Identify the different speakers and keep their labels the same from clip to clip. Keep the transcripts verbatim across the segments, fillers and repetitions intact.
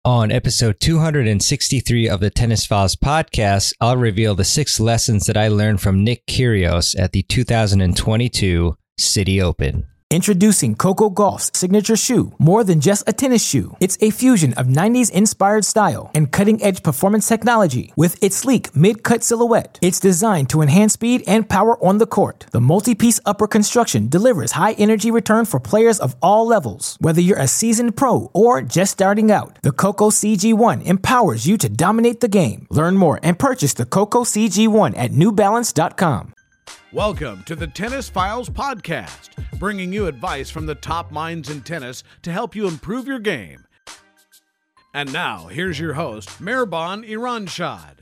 Speaker 1: On episode two hundred sixty-three of the Tennis Files podcast, I'll reveal the six lessons that I learned from Nick Kyrgios at the two thousand twenty-two City Open.
Speaker 2: Introducing Coco Gauff's signature shoe, more than just a tennis shoe. It's a fusion of nineties-inspired style and cutting-edge performance technology. With its sleek mid-cut silhouette, it's designed to enhance speed and power on the court. The multi-piece upper construction delivers high-energy return for players of all levels. Whether you're a seasoned pro or just starting out, the Coco C G one empowers you to dominate the game. Learn more and purchase the Coco C G one at new balance dot com.
Speaker 3: Welcome to the Tennis Files podcast, bringing you advice from the top minds in tennis to help you improve your game. And now, here's your host, Mehrban Iranshad.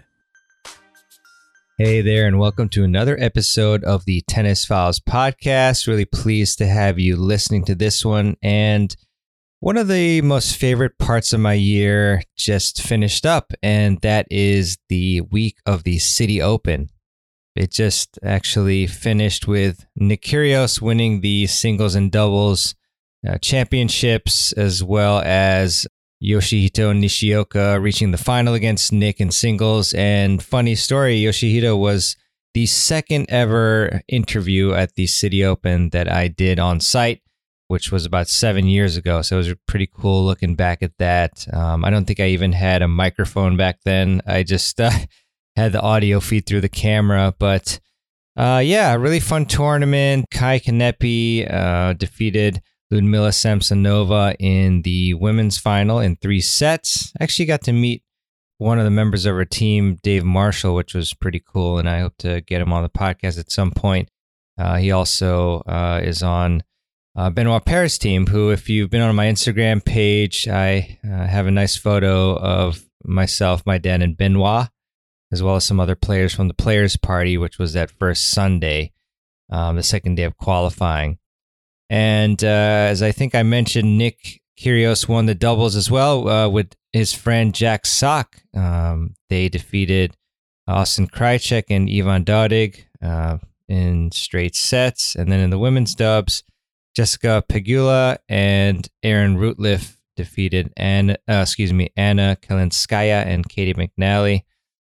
Speaker 1: Hey there, and welcome to another episode of the Tennis Files podcast. Really pleased to have you listening to this one. And one of the most favorite parts of my year just finished up, and that is the week of the City Open. It just actually finished with Nick Kyrgios winning the singles and doubles uh, championships, as well as Yoshihito Nishioka reaching the final against Nick in singles. And funny story, Yoshihito was the second ever interview at the City Open that I did on site, which was about seven years ago. So it was pretty cool looking back at that. Um, I don't think I even had a microphone back then. I just... Uh, had the audio feed through the camera, but uh, yeah, really fun tournament. Kai Kanepi uh, defeated Ludmila Samsonova in the women's final in three sets. Actually got to meet one of the members of her team, Dave Marshall, which was pretty cool, and I hope to get him on the podcast at some point. Uh, he also uh, is on uh, Benoit Paires' team, who, if you've been on my Instagram page, I uh, have a nice photo of myself, my dad, and Benoit, as well as some other players from the Players' Party, which was that first Sunday, um, the second day of qualifying. And uh, as I think I mentioned, Nick Kyrgios won the doubles as well uh, with his friend Jack Sock. Um, they defeated Austin Krajicek and Ivan Dodig uh, in straight sets. And then in the women's dubs, Jessica Pegula and Aaron Rutliff defeated Anna, uh, excuse me, Anna Kalinskaya and Katie McNally.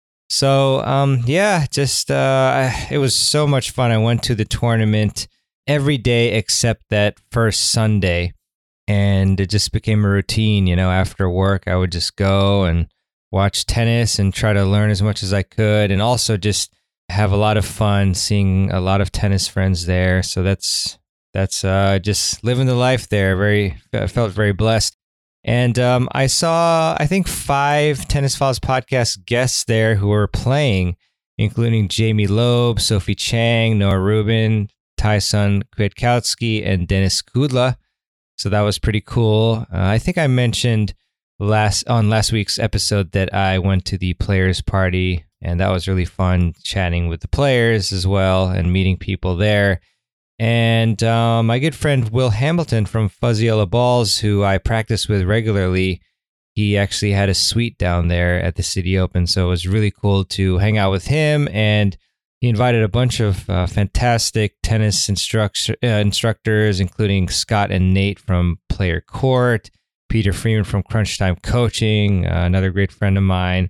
Speaker 1: So, um, yeah, just, uh, it was so much fun. I went to the tournament every day except that first Sunday, and it just became a routine. You know, after work, I would just go and watch tennis and try to learn as much as I could, and also just have a lot of fun seeing a lot of tennis friends there. So that's, that's, uh, just living the life there. Very, I felt very blessed. And um, I saw, I think, five Tennis Files podcast guests there who were playing, including Jamie Loeb, Sophie Chang, Noah Rubin, Tyson Kwiatkowski, and Dennis Kudla. So that was pretty cool. Uh, I think I mentioned last on last week's episode that I went to the Players' Party, and that was really fun chatting with the players as well and meeting people there. And um, my good friend Will Hamilton from Fuzzy Yellow Balls, who I practice with regularly, he actually had a suite down there at the City Open. So it was really cool to hang out with him. And he invited a bunch of uh, fantastic tennis instruct- uh, instructors, including Scott and Nate from Player Court, Peter Freeman from Crunch Time Coaching, uh, another great friend of mine.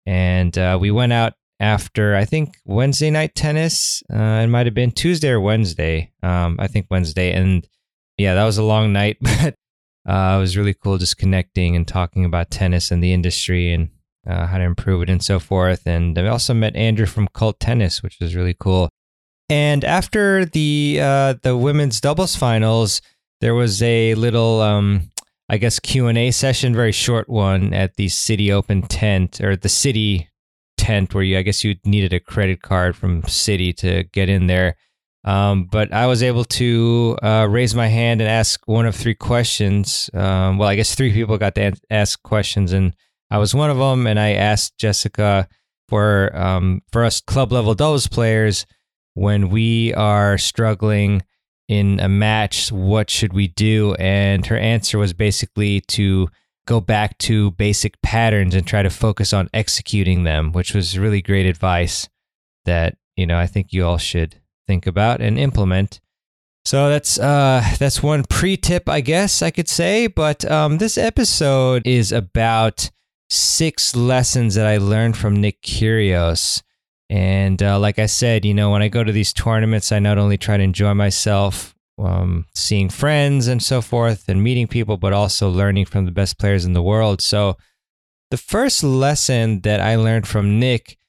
Speaker 1: And uh, we went out after, I think, Wednesday night tennis. Uh, it might have been Tuesday or Wednesday. Um, I think Wednesday. And yeah, that was a long night, but uh, it was really cool just connecting and talking about tennis and the industry and uh, how to improve it and so forth. And I also met Andrew from Cult Tennis, which was really cool. And after the uh, the women's doubles finals, there was a little, um, I guess, Q and A session, very short one at the City Open tent, or the City tent, where you, I guess you needed a credit card from City to get in there. Um, but I was able to uh, raise my hand and ask one of three questions. Um, well, I guess three people got to an- ask questions, and I was one of them. And I asked Jessica, for um, for us club level doubles players, when we are struggling in a match, what should we do? And her answer was basically to go back to basic patterns and try to focus on executing them, which was really great advice that, you know, I think you all should think about and implement. So that's uh, that's one pre-tip, I guess I could say. But um, this episode is about six lessons that I learned from Nick Kyrgios. And uh, like I said, you know, when I go to these tournaments, I not only try to enjoy myself, um, seeing friends and so forth and meeting people, but also learning from the best players in the world. So the first lesson that I learned from Nick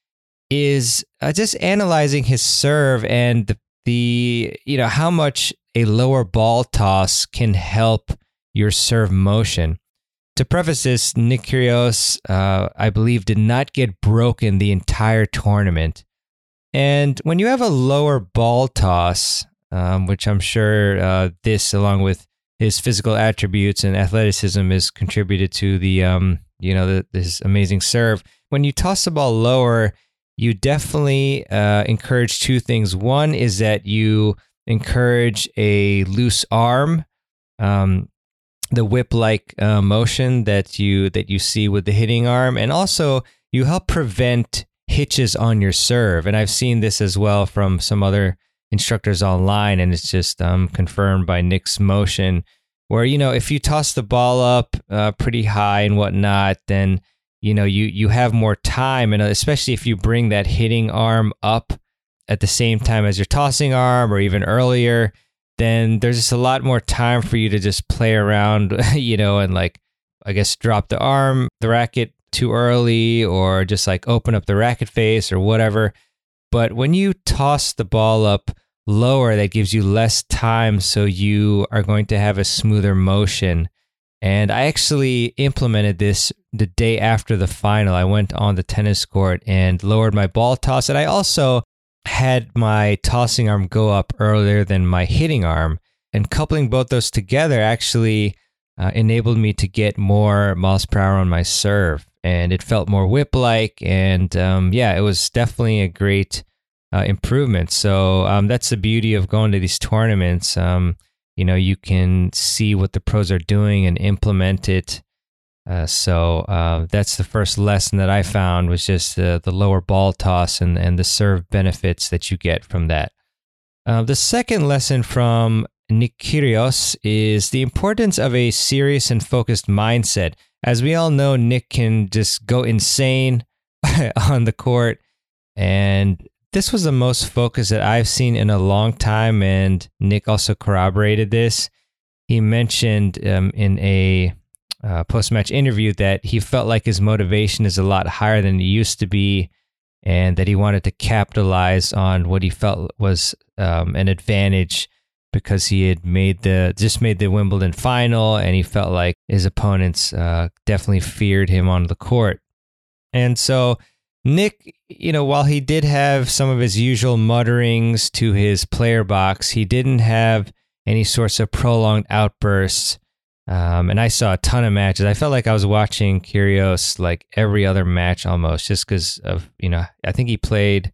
Speaker 1: is uh, just analyzing his serve and the, the, you know, how much a lower ball toss can help your serve motion. To preface this, Nick Kyrgios, uh, I believe, did not get broken the entire tournament. And when you have a lower ball toss, um, which I'm sure uh, this, along with his physical attributes and athleticism, is contributed to the, um, you know, the, this amazing serve. When you toss the ball lower, you definitely uh, encourage two things. One is that you encourage a loose arm. Um, the whip-like uh, motion that you that you see with the hitting arm, and also you help prevent hitches on your serve. And I've seen this as well from some other instructors online, and it's just um, confirmed by Nick's motion, where, you know, if you toss the ball up uh, pretty high and whatnot, then, you know, you you have more time, and especially if you bring that hitting arm up at the same time as your tossing arm, or even earlier, then there's just a lot more time for you to just play around, you know, and like, I guess, drop the arm, the racket too early, or just like open up the racket face or whatever. But when you toss the ball up lower, that gives you less time, so you are going to have a smoother motion. And I actually implemented this the day after the final. I went on the tennis court and lowered my ball toss, and I also had my tossing arm go up earlier than my hitting arm, and coupling both those together actually uh, enabled me to get more miles per hour on my serve, and it felt more whip-like, and um, yeah, it was definitely a great uh, improvement. So um, that's the beauty of going to these tournaments. Um, you know, you can see what the pros are doing and implement it. Uh, so uh, that's the first lesson that I found, was just uh, the lower ball toss and, and the serve benefits that you get from that. Uh, the second lesson from Nick Kyrgios is the importance of a serious and focused mindset. As we all know, Nick can just go insane on the court, and this was the most focus that I've seen in a long time, and Nick also corroborated this. He mentioned um, in a Uh, post-match interview that he felt like his motivation is a lot higher than it used to be, and that he wanted to capitalize on what he felt was um, an advantage, because he had made the just made the Wimbledon final, and he felt like his opponents uh, definitely feared him on the court. And so Nick, you know, while he did have some of his usual mutterings to his player box, he didn't have any sorts of prolonged outbursts. Um, and I saw a ton of matches. I felt like I was watching Kyrgios like every other match almost, just because of, you know, I think he played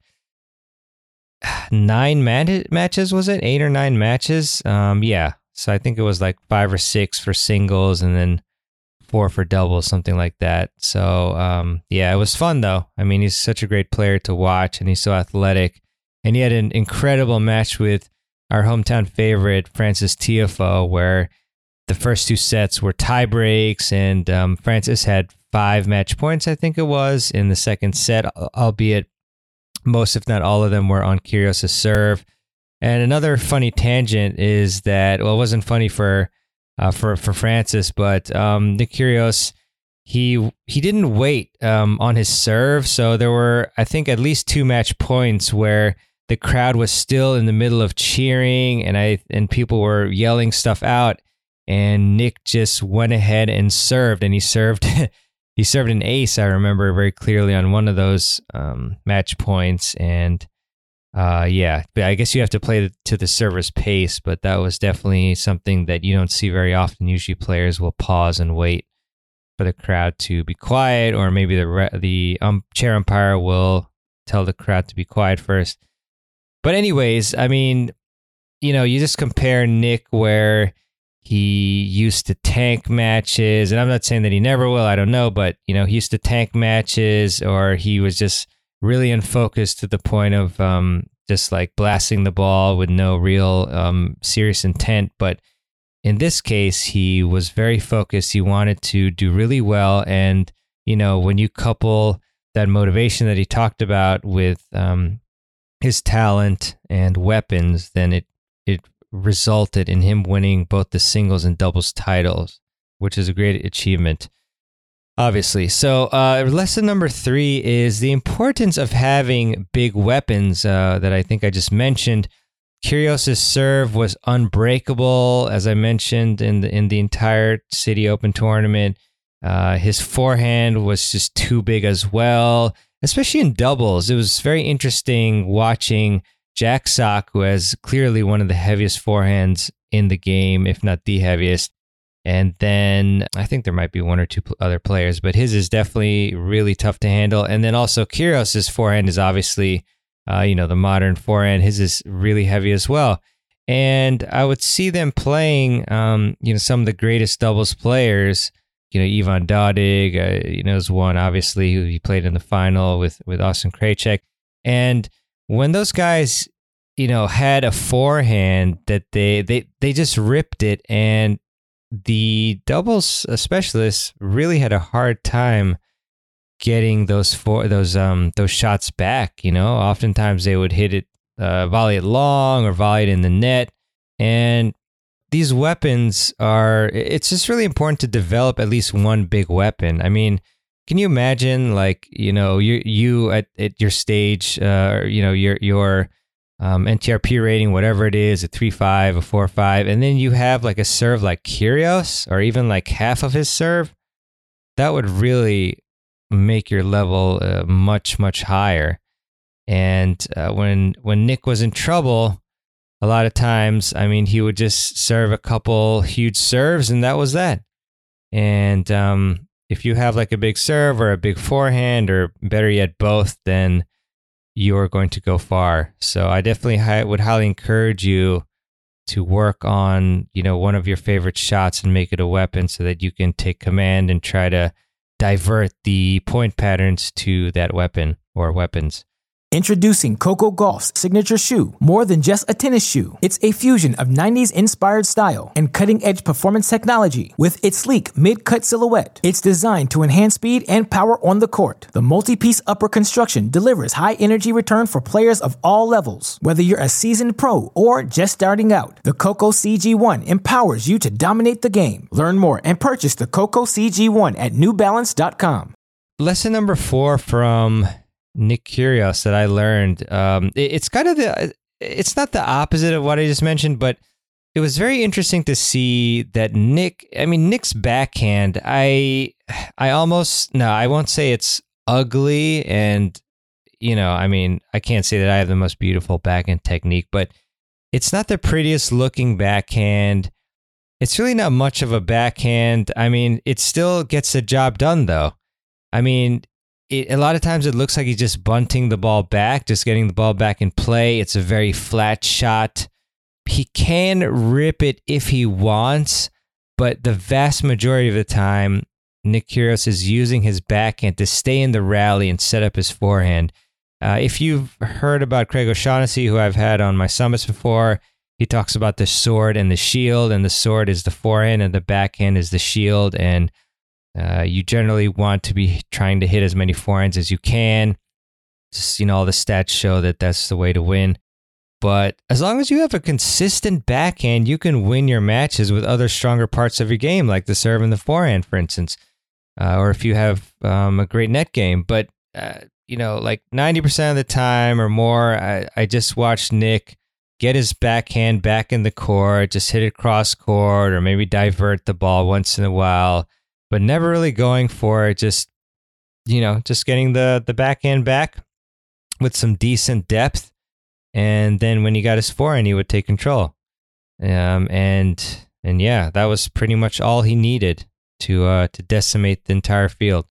Speaker 1: nine mat- matches, was it? Eight or nine matches? Um, yeah. So I think it was like five or six for singles and then four for doubles, something like that. So um, yeah, it was fun though. I mean, he's such a great player to watch, and he's so athletic. And he had an incredible match with our hometown favorite, Frances Tiafoe, where the first two sets were tie breaks, and um, Frances had five match points, I think it was, in the second set, albeit most, if not all of them, were on Kyrgios' serve. And another funny tangent is that, well, it wasn't funny for uh, for for Frances, but um, Nick Kyrgios, he he didn't wait um, on his serve, so there were, I think, at least two match points where the crowd was still in the middle of cheering, and I and people were yelling stuff out. And Nick just went ahead and served, and he served he served an ace, I remember very clearly, on one of those um, match points. And uh, yeah, but I guess you have to play to the server's pace, but that was definitely something that you don't see very often. Usually players will pause and wait for the crowd to be quiet, or maybe the re- the um, chair umpire will tell the crowd to be quiet first. But anyways, I mean, you know, you just compare Nick, where he used to tank matches, and I'm not saying that he never will, I don't know, but, you know, he used to tank matches, or he was just really unfocused to the point of um, just like blasting the ball with no real um, serious intent. But in this case, he was very focused. He wanted to do really well. And, you know, when you couple that motivation that he talked about with um, his talent and weapons, then it it resulted in him winning both the singles and doubles titles, which is a great achievement, obviously. So uh, lesson number three is the importance of having big weapons uh, that I think I just mentioned. Kyrgios' serve was unbreakable, as I mentioned, in the, in the entire City Open tournament. Uh, his forehand was just too big as well, especially in doubles. It was very interesting watching Jack Sock, who has clearly one of the heaviest forehands in the game, if not the heaviest. And then I think there might be one or two other players, but his is definitely really tough to handle. And then also Kyrgios' forehand is obviously, uh, you know, the modern forehand. His is really heavy as well. And I would see them playing, um, you know, some of the greatest doubles players. You know, Ivan Dodig, uh, you know, is one, obviously, who he played in the final with, with Austin Krajicek. And when those guys, you know, had a forehand that they, they, they just ripped it, and the doubles specialists really had a hard time getting those for those um those shots back. You know, oftentimes they would hit it, uh, volley it long or volley it in the net, and these weapons are. It's just really important to develop at least one big weapon. I mean, can you imagine, like, you know, you you at, at your stage, uh, you know, your your um, N T R P rating, whatever it is, a three five, a four five, and then you have like a serve like Kyrgios, or even like half of his serve. That would really make your level uh, much much higher. And uh, when when Nick was in trouble, a lot of times, I mean, he would just serve a couple huge serves, and that was that. And um, if you have like a big serve or a big forehand, or better yet, both, then you're going to go far. So I definitely hi- would highly encourage you to work on, you know, one of your favorite shots and make it a weapon, so that you can take command and try to divert the point patterns to that weapon or weapons.
Speaker 2: Introducing Coco Gauff's signature shoe, more than just a tennis shoe. It's a fusion of nineties-inspired style and cutting-edge performance technology. With its sleek mid-cut silhouette, it's designed to enhance speed and power on the court. The multi-piece upper construction delivers high-energy return for players of all levels. Whether you're a seasoned pro or just starting out, the Coco C G one empowers you to dominate the game. Learn more and purchase the Coco C G one at new balance dot com.
Speaker 1: Lesson number four from Nick Kyrgios that I learned. Um, it, it's kind of the, it's not the opposite of what I just mentioned, but it was very interesting to see that Nick, I mean, Nick's backhand, I, I almost, no, I won't say it's ugly. And, you know, I mean, I can't say that I have the most beautiful backhand technique, but it's not the prettiest looking backhand. It's really not much of a backhand. I mean, it still gets the job done though. I mean, It, a lot of times it looks like he's just bunting the ball back, just getting the ball back in play. It's a very flat shot. He can rip it if he wants, but the vast majority of the time, Nick Kyrgios is using his backhand to stay in the rally and set up his forehand. Uh, if you've heard about Craig O'Shaughnessy, who I've had on my summits before, he talks about the sword and the shield, and the sword is the forehand and the backhand is the shield, and Uh, you generally want to be trying to hit as many forehands as you can. Just, you know, all the stats show that that's the way to win. But as long as you have a consistent backhand, you can win your matches with other stronger parts of your game, like the serve and the forehand, for instance. Uh, or if you have um, a great net game. But, uh, you know, like ninety percent of the time or more, I, I just watched Nick get his backhand back in the court, just hit it cross court, or maybe divert the ball once in a while, but never really going for it, just, you know, just getting the, the backhand back with some decent depth. And then when he got his forehand, he would take control. Um, and, and yeah, that was pretty much all he needed to, uh, to decimate the entire field.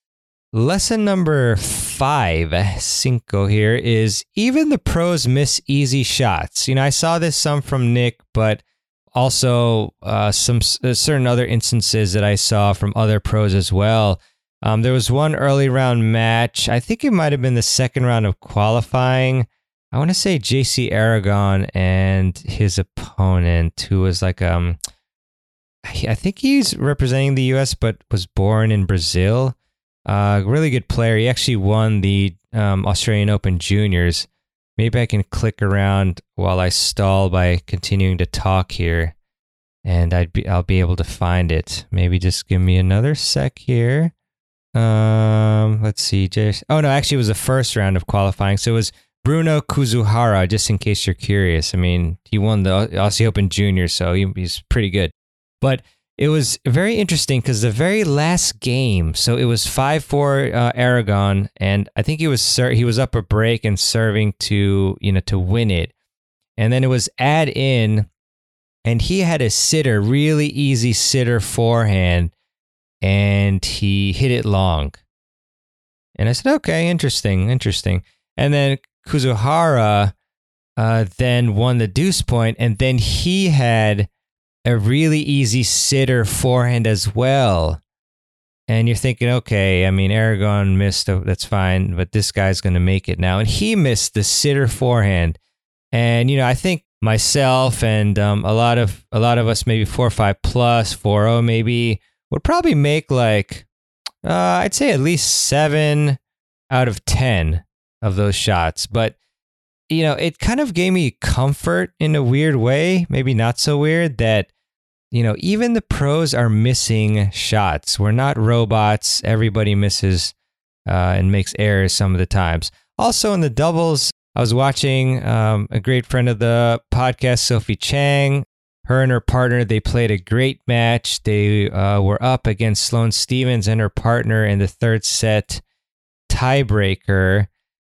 Speaker 1: Lesson number five, cinco here, is even the pros miss easy shots. You know, I saw this some from Nick, but also, uh, some uh, certain other instances that I saw from other pros as well. Um, there was one early round match. I think it might have been the second round of qualifying. I want to say J C Aragon and his opponent, who was like, um, I think he's representing the U S, but was born in Brazil. Uh, really good player. He actually won the um, Australian Open Juniors. Maybe I can click around while I stall by continuing to talk here, and I'd be I'll be able to find it. Maybe just give me another sec here. Um, let's see. Oh no, actually, it was the first round of qualifying, so it was Bruno Kuzuhara. Just in case you're curious, I mean, he won the Aussie Open Juniors, so he, he's pretty good. But it was very interesting because the very last game, so it was five four uh, Aragon, and I think he was ser- he was up a break and serving to you know to win it, and then it was add in, and he had a sitter, really easy sitter forehand, and he hit it long, and I said, okay, interesting, interesting, and then Kuzuhara uh, then won the deuce point, and then he had a really easy sitter forehand as well. And you're thinking, okay, I mean, Aragon missed, that's fine, but this guy's going to make it now. And he missed the sitter forehand. And, you know, I think myself and um, a lot of a lot of us, maybe four or five plus, four oh maybe, would probably make like, uh, I'd say at least seven out of ten of those shots. But you know, it kind of gave me comfort in a weird way, maybe not so weird, that, you know, even the pros are missing shots. We're not robots. Everybody misses uh, and makes errors some of the times. Also in the doubles, I was watching um, a great friend of the podcast, Sophie Chang. Her and her partner, they played a great match. They uh, were up against Sloane Stevens and her partner in the third set tiebreaker.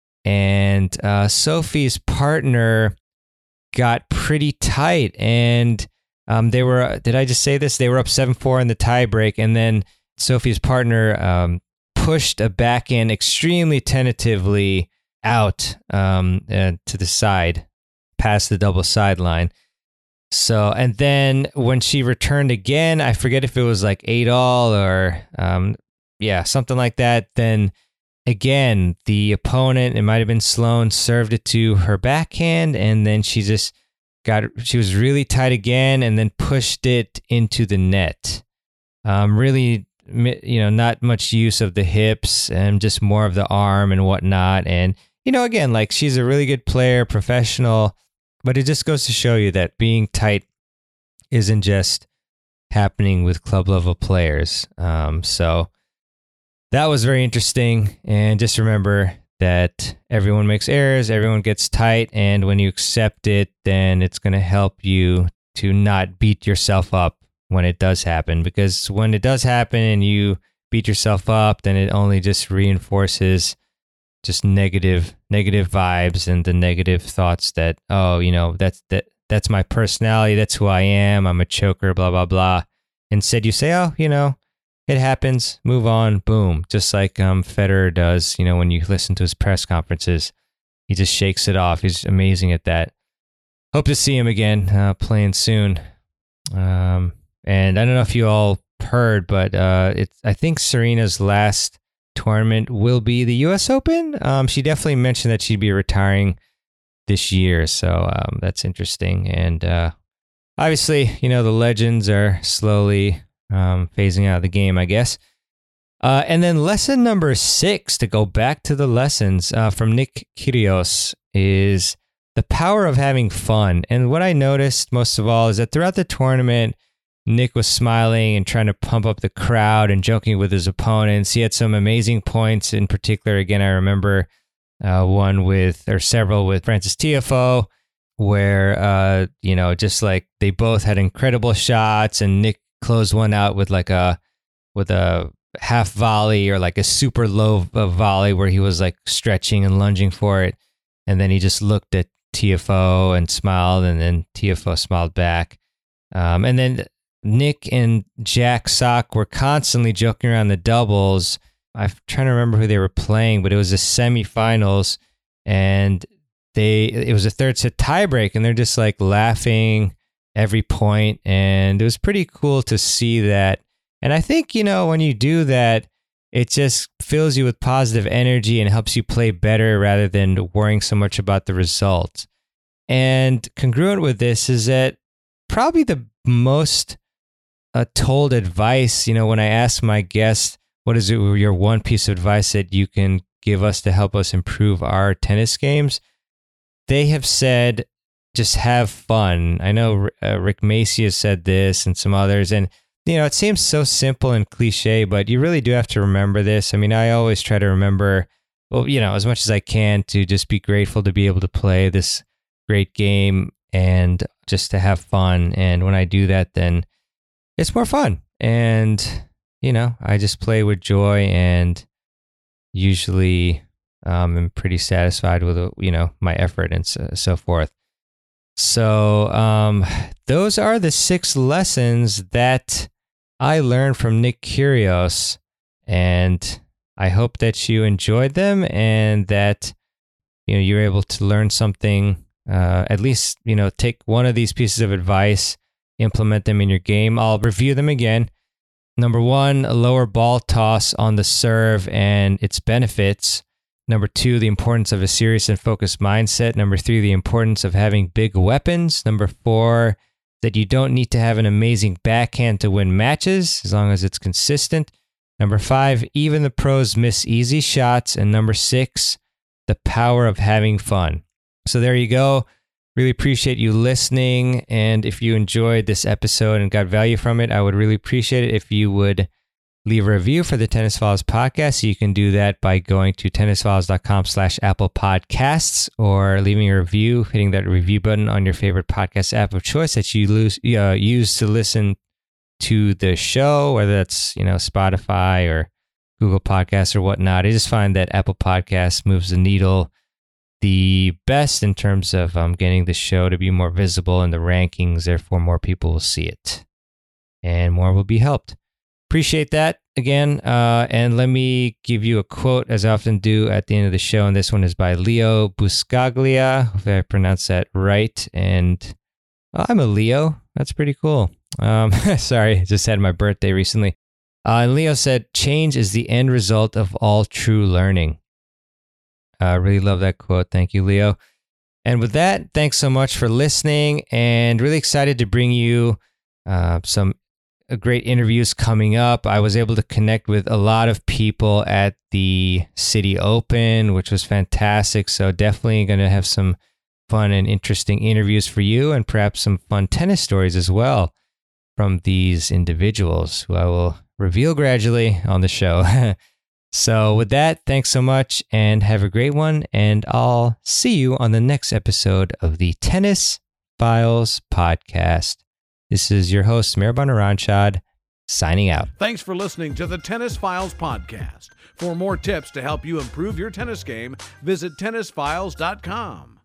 Speaker 1: And uh, Sophie's partner got pretty tight, and um, they were, did I just say this? They were up seven four in the tiebreak, and then Sophie's partner um, pushed a backhand extremely tentatively out um, uh, to the side, past the double sideline. So, and then when she returned again, I forget if it was like eight all or, um, yeah, something like that, then again, the opponent, it might have been Sloane, served it to her backhand, and then she just got, she was really tight again, and then pushed it into the net. Um, really, you know, not much use of the hips and just more of the arm and whatnot. And, you know, again, like, she's a really good player, professional, but it just goes to show you that being tight isn't just happening with club level players. Um, so, that was very interesting, and just remember that everyone makes errors, everyone gets tight, and when you accept it, then it's going to help you to not beat yourself up when it does happen, because when it does happen and you beat yourself up, then it only just reinforces just negative negative vibes and the negative thoughts that, oh, you know, that's that that's my personality, that's who I am, I'm a choker, blah, blah, blah. Instead, you say, oh, you know, it happens, move on, boom. Just like um, Federer does, you know, when you listen to his press conferences, he just shakes it off. He's amazing at that. Hope to see him again uh, playing soon. Um, and I don't know if you all heard, but uh, it's, I think Serena's last tournament will be the U S Open. Um, she definitely mentioned that she'd be retiring this year, so um, that's interesting. And uh, obviously, you know, the legends are slowly Um, phasing out of the game, I guess. Uh, and then lesson number six, to go back to the lessons uh, from Nick Kyrgios, is the power of having fun. And what I noticed most of all is that throughout the tournament, Nick was smiling and trying to pump up the crowd and joking with his opponents. He had some amazing points. In particular, again, I remember uh, one with, or several with Frances Tiafoe, where, uh, you know, just like they both had incredible shots, and Nick closed one out with like a with a half volley or like a super low volley where he was like stretching and lunging for it, and then he just looked at Tiafoe and smiled, and then Tiafoe smiled back. Um, and then Nick and Jack Sock were constantly joking around the doubles. I'm trying to remember who they were playing, but it was the semifinals, and they it was a third set tiebreak, and they're just like laughing every point, and it was pretty cool to see that. And I think, you know, when you do that, it just fills you with positive energy and helps you play better rather than worrying so much about the result. And congruent with this is that probably the most uh, told advice, you know, when I ask my guests, what is it, your one piece of advice that you can give us to help us improve our tennis games? They have said, just have fun. I know uh, Rick Macey has said this and some others, and you know, it seems so simple and cliche, but you really do have to remember this. I mean, I always try to remember, well, you know, as much as I can to just be grateful to be able to play this great game and just to have fun. And when I do that, then it's more fun. And, you know, I just play with joy and usually um, I'm pretty satisfied with, you know, my effort and so, so forth. So um, those are the six lessons that I learned from Nick Kyrgios, and I hope that you enjoyed them and that you know you're able to learn something. Uh, at least you know take one of these pieces of advice, implement them in your game. I'll review them again. Number one, a lower ball toss on the serve and its benefits. Number two, the importance of a serious and focused mindset. Number three, the importance of having big weapons. Number four, that you don't need to have an amazing backhand to win matches, as long as it's consistent. Number five, even the pros miss easy shots. And number six, the power of having fun. So there you go. Really appreciate you listening. And if you enjoyed this episode and got value from it, I would really appreciate it if you would leave a review for the Tennis Files podcast. You can do that by going to tennisfiles.com slash Apple Podcasts or leaving a review, hitting that review button on your favorite podcast app of choice that you lose, uh, use to listen to the show, whether that's, you know, Spotify or Google Podcasts or whatnot. I just find that Apple Podcasts moves the needle the best in terms of um, getting the show to be more visible in the rankings. Therefore, more people will see it and more will be helped. Appreciate that again. Uh, and let me give you a quote, as I often do at the end of the show. And this one is by Leo Buscaglia, if I pronounce that right. And oh, I'm a Leo. That's pretty cool. Um, sorry, I just had my birthday recently. Uh, and Leo said, change is the end result of all true learning. I uh, really love that quote. Thank you, Leo. And with that, thanks so much for listening, and really excited to bring you uh, some great interviews coming up. I was able to connect with a lot of people at the City Open, which was fantastic. So definitely going to have some fun and interesting interviews for you, and perhaps some fun tennis stories as well from these individuals who I will reveal gradually on the show. So with that, thanks so much and have a great one. And I'll see you on the next episode of the Tennis Files podcast. This is your host, Mehrban Iranshad, signing out.
Speaker 3: Thanks for listening to the Tennis Files podcast. For more tips to help you improve your tennis game, visit tennis files dot com.